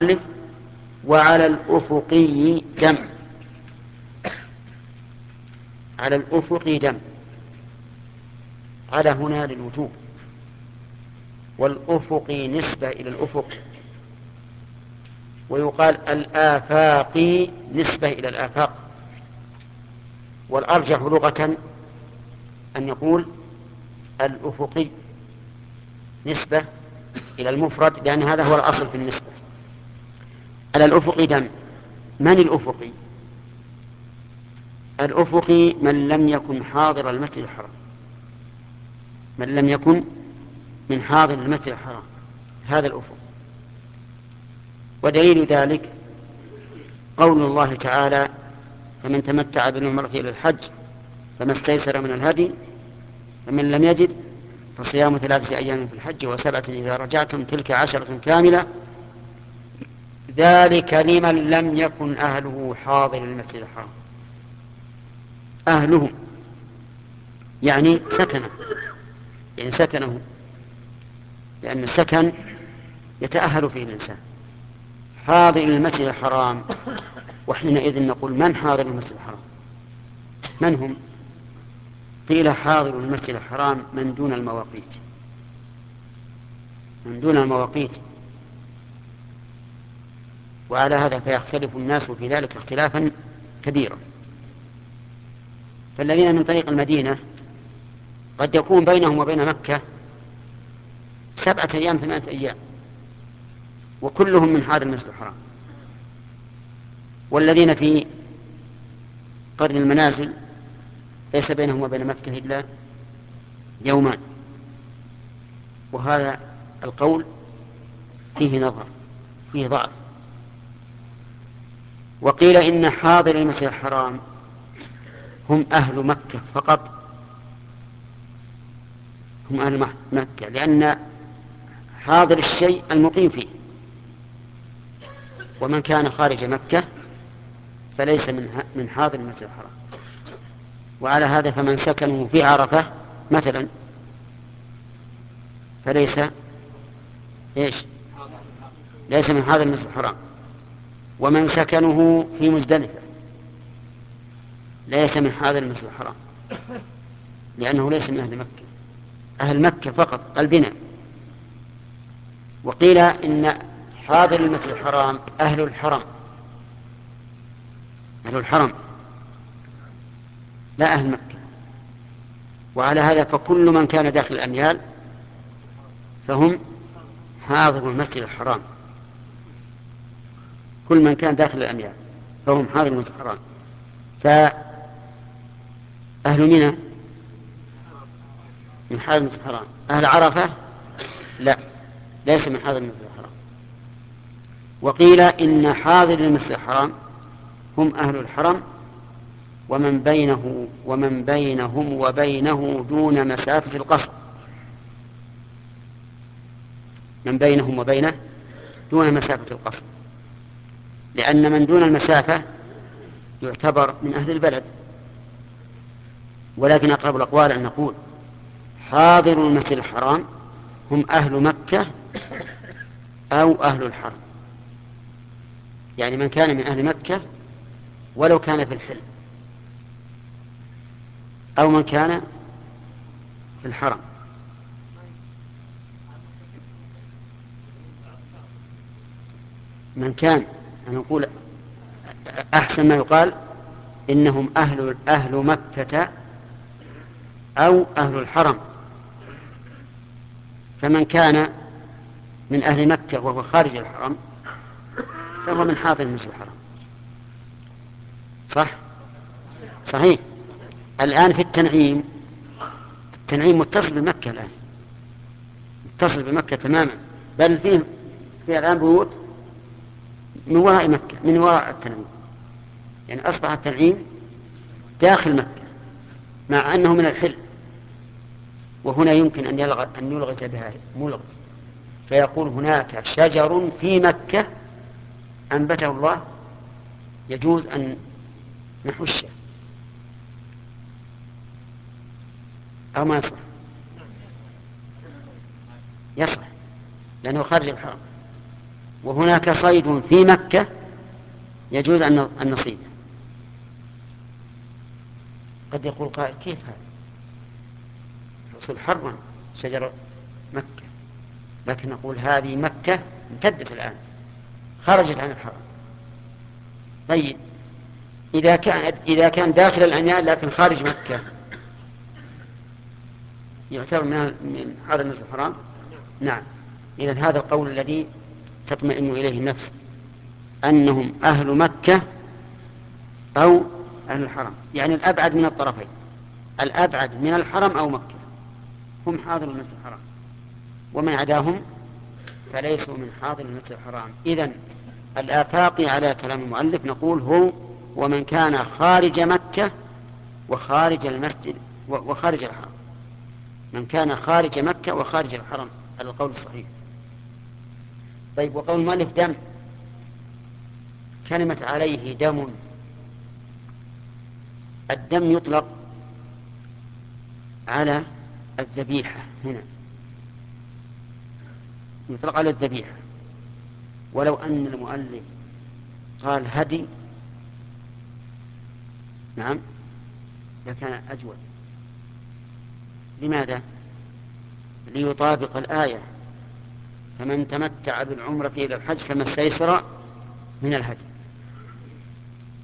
وعلى الأفقي دم. على الأفق دم، على هنا للوجوب، والأفق نسبة إلى الأفق، ويقال الآفاق نسبة إلى الآفاق، والأرجح لغة أن يقول الأفقي نسبة إلى المفرد، لأن هذا هو الأصل في النسبة. على الأفق دم. من الأفقي؟ الأفقي من لم يكن حاضر المسجد الحرام، من لم يكن من حاضر المسجد الحرام، هذا الأفق. ودليل ذلك قول الله تعالى: فمن تمتع بالعمرة إلى الحج فما استيسر من الهدي، فمن لم يجد فصيام 3 أيام في الحج و7 إذا رجعتم تلك 10 كاملة، ذلك لمن لم يكن أهله حاضر المسجد الحرام. أهله يعني سكنه، يعني سكنه، لأن السكن يتأهل فيه الإنسان. حاضر المسجد الحرام، وحينئذ نقول من حاضر المسجد الحرام؟ من هم؟ قيل حاضر المسجد الحرام من دون المواقيت، من دون المواقيت. وعلى هذا فيختلف الناس في ذلك اختلافا كبيرا. فالذين من طريق المدينة قد يكون بينهم وبين مكة 7 أيام 8 أيام، وكلهم من حاضر المسجد الحرام. والذين في قرن المنازل ليس بينهم وبين مكة إلا 2 يوم، وهذا القول فيه نظر، فيه ضعف. وقيل إن حاضر المسجد الحرام هم أهل مكة فقط، هم أهل مكة، لأن حاضر الشيء المقيم فيه، ومن كان خارج مكة فليس من حاضر المسجد الحرام. وعلى هذا فمن سكنه في عرفة مثلا فليس ليس من حاضر المسجد الحرام. ومن سكنه في مزدلفة ليس من حاضر المسجد الحرام، لأنه ليس من أهل مكة، أهل مكة فقط البناء. وقيل إن حاضر المسجد الحرام أهل الحرم، أهل الحرم لا أهل مكة. وعلى هذا فكل من كان داخل الأميال فهم حاضر المسجد الحرام، كل من كان داخل الأميال فهم حاضر المسجد الحرام. فأهل منى من حاضر المسجد الحرام، أهل عرفة لا، ليس من حاضر المسجد الحرام. وقيل إن حاضر المسجد الحرام هم أهل الحرم ومن بينهم وبينه دون مسافة القصر، من بينهم وبينه دون مسافة القصر، لأن من دون المسافة يعتبر من أهل البلد. ولكن أقرب الأقوال أن نقول حاضر المسجد الحرام هم أهل مكة أو أهل الحرم، يعني من كان من أهل مكة ولو كان في الحل، أو من كان في الحرم. من كان، أنا أقول أحسن ما يقال إنهم أهل مكة أو أهل الحرم. فمن كان من أهل مكة وهو خارج الحرم فهو من حاضر المسجد الحرام. صح؟ صحيح. الآن في التنعيم متصل بمكة، الآن متصل بمكة تماما، بل فيه الآن بيوت من وراء مكة، من وراء التنعيم، يعني أصبح التنعيم داخل مكة مع أنه من الحل. وهنا يمكن أن يلغز بها ملغز، فيقول هناك شجر في مكة أنبته الله يجوز أن نحشه، أو ما يصح؟ يصح، لأنه خارج الحرم. وهناك صيد في مكة يجوز أن نصيده. قد يقول قائل كيف هذا؟ الرسول حرم شجر مكة، لكن نقول هذه مكة امتدت الآن، خرجت عن الحرم. طيب إذا كان داخل العنيان لكن خارج مكة يعتبر من هذا المسجد الحرام؟ نعم. إذن هذا القول الذي تطمئن إليه النفس، أنهم أهل مكة أو أهل الحرم، يعني الأبعد من الطرفين، الأبعد من الحرم أو مكة هم حاضر المسجد الحرام، ومن عداهم فليسوا من حاضر المسجد الحرام. إذن الآفاقي على كلام المؤلف نقول هو ومن كان خارج مكة وخارج المسجد وخارج الحرم، من كان خارج مكة وخارج الحرم على القول الصحيح. طيب، وقول المؤلف دم، كلمة عليه دم، الدم يطلق على الذبيحة، هنا يطلق على الذبيحة، ولو أن المؤلف قال هدي نعم لكان أجود. لماذا؟ ليطابق الآية فمن تمتع بالعمرة إلى الحج فما استيسر من الهدي.